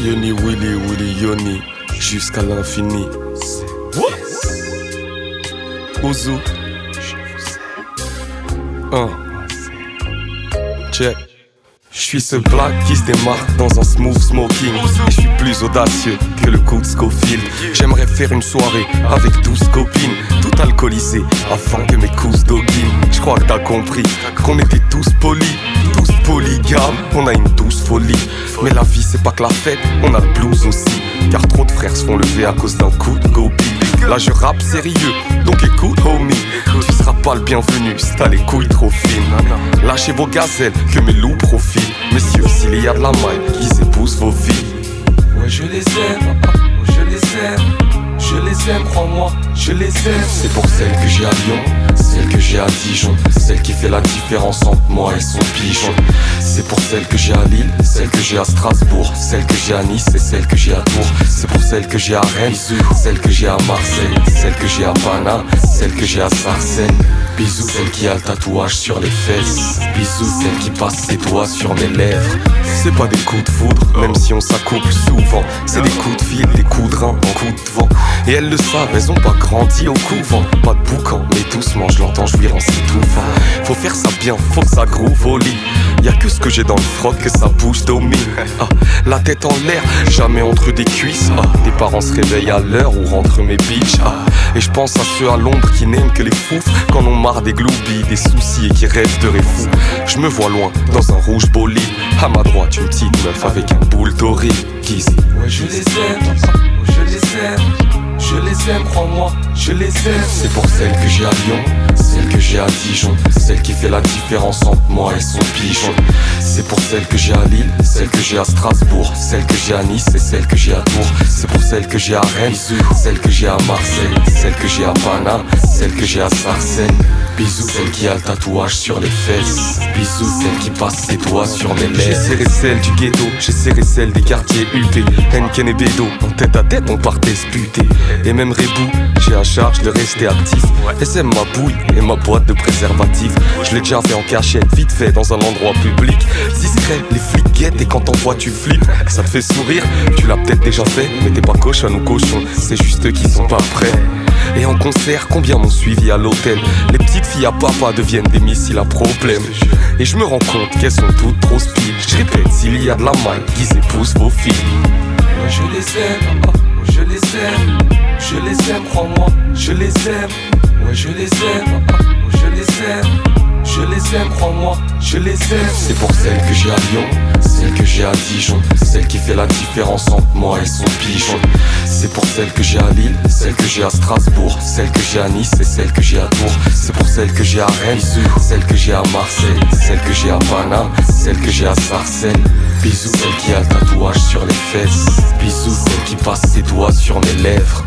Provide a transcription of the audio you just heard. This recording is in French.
Yoni, Willy, Willy, Yoni, jusqu'à l'infini. Ouzou. Check. Je suis ce black qui se démarque dans un smooth smoking. Et je suis plus audacieux que le coup de Scofield. J'aimerais faire une soirée avec 12 copines, tout alcoolisées, afin que mes coups doguinent. Je crois que t'as compris qu'on était tous polis, tous polygames. On a une douce folie, mais la vie c'est pas que la fête, on a le blues aussi. Car trop de frères se font lever à cause d'un coup de copie. Là je rappe sérieux, donc écoute homie. Tu seras pas le bienvenu si t'as les couilles trop fines. Lâchez vos gazelles que mes loups profitent. Messieurs, s'il y a de la maille, ils épousent vos filles. Ouais je les aime, je les aime. Je les aime, crois-moi, je les aime. C'est pour celle que j'ai à Lyon, celle que j'ai à Dijon, celle qui fait la différence entre moi et son pigeon. C'est pour celle que j'ai à Lille, celle que j'ai à Strasbourg, celle que j'ai à Nice et celle que j'ai à Tours. C'est pour celle que j'ai à Rennes, celle que j'ai à Marseille, celle que j'ai à Paname, celle que j'ai à Sarcelles. Bisous celle qui a le tatouage sur les fesses, bisous celle qui passe ses doigts sur mes lèvres. C'est pas des coups de foudre, même si on s'accouple souvent. C'est des coups de fil, des coups de rein en coups de vent. Et elles le savent, elles ont pas grandi au couvent. Pas de boucan, mais doucement je l'entends jouir en s'étouffant. Faut faire ça bien, faut que ça groove au lit. Y'a que ce que j'ai dans le froc que ça bouge d'omi. La tête en l'air, jamais entre des cuisses. Des parents se réveillent à l'heure où rentrent mes bitches. Et je pense à ceux à l'ombre qui n'aiment que les fouf, quand on marre des gloubies, des soucis et qui rêvent de fou. Je me vois loin, dans un rouge bolide. À ma droite, une petite meuf avec un boule doré. Kizzy. Ouais je les aime, je les aime. Je les aime, crois-moi, je les aime. C'est pour celle que j'ai à Lyon, celle que j'ai à Dijon, celle qui fait la différence entre moi et son pigeon. C'est pour celle que j'ai à Lille, celle que j'ai à Strasbourg, celle que j'ai à Nice et celle que j'ai à Tours. C'est pour celle que j'ai à Rennes, celle que j'ai à Marseille, celle que j'ai à Paname, celle que j'ai à Sarcelles. Bisous celle qui a le tatouage sur les fesses, bisous celle qui passe ses doigts sur mes lèvres. J'ai serré celle du ghetto, j'ai serré celle des quartiers UP. Henken et Bédo, en tête à tête on partait se buter. Et même Rebou, j'ai à charge de rester actif. SM ma bouille et ma boîte de préservatifs. Je l'ai déjà fait en cachette, vite fait dans un endroit public. Discret, les flics guettent et quand t'en vois tu flippes. Ça te fait sourire, tu l'as peut-être déjà fait, mais t'es pas cochon ou cochon, c'est juste eux qui sont pas prêts. Et en concert, combien m'ont suivi à l'hôtel? Les petites filles à papa deviennent des missiles à problème. Et je me rends compte qu'elles sont toutes trop speed. Je répète, s'il y a de la maille, qu'ils épousent vos filles. Moi je les aime, je les aime. Je les aime, crois-moi, je les aime. Ouais je les aime, je les aime. Je les aime, crois-moi, je les aime. C'est pour celle que j'ai à Lyon, celle que j'ai à Dijon, celle qui fait la différence entre moi et son pigeon. C'est pour celle que j'ai à Lille, celle que j'ai à Strasbourg, celle que j'ai à Nice et celle que j'ai à Tours. C'est pour celle que j'ai à Rennes, celle que j'ai à Marseille, celle que j'ai à Paname, celle que j'ai à Sarcelles. Bisous celle qui a le tatouage sur les fesses, bisous celle qui passe ses doigts sur mes lèvres.